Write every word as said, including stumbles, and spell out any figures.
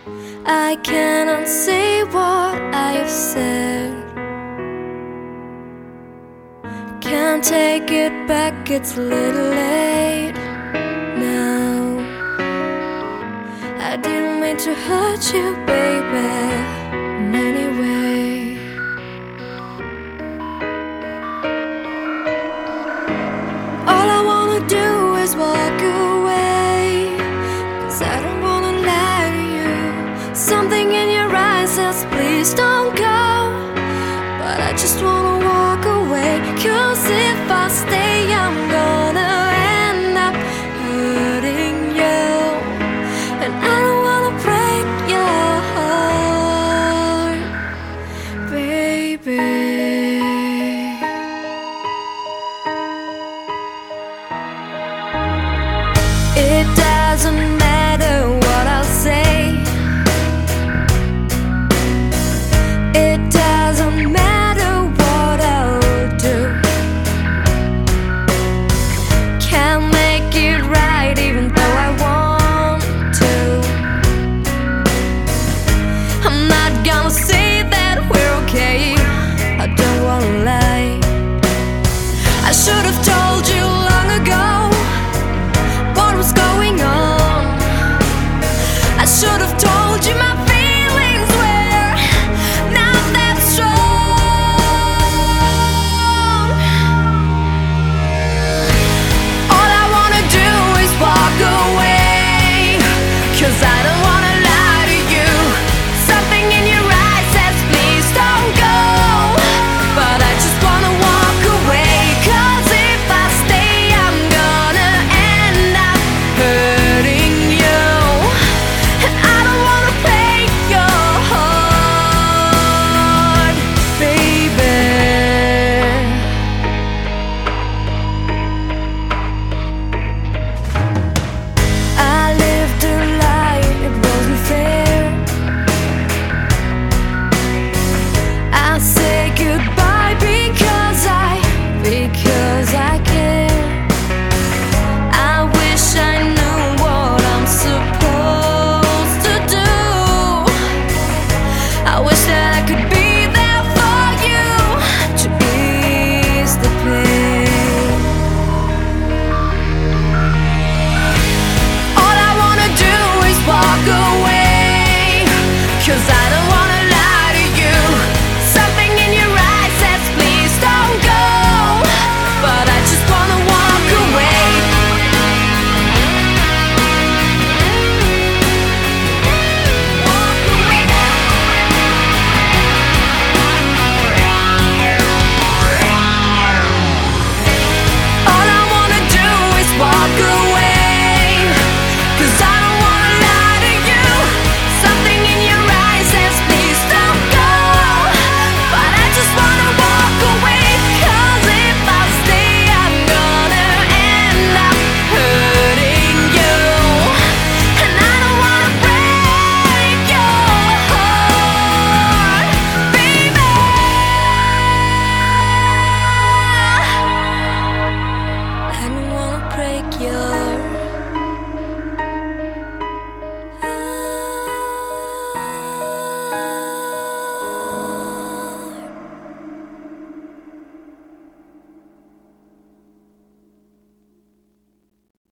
I cannot say what I have said. Can't take it back, it's a little late now. I didn't mean to hurt you, baby, in any way. All I wanna do is walk away, 'cause I don't wanna lie to you. Something in your eyes says please don't